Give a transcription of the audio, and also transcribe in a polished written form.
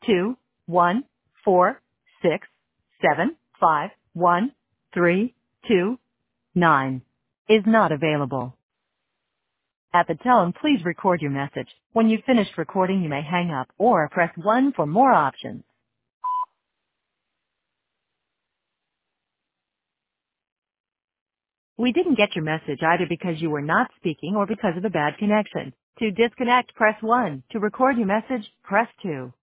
2, 1, 4, 6, 7, 5, 1, 3, 2, 9 is not available. At the tone, please record your message. When you've finished recording, you may hang up or press 1 for more options. We didn't get your message either because you were not speaking or because of a bad connection. To disconnect, press 1. To record your message, press 2.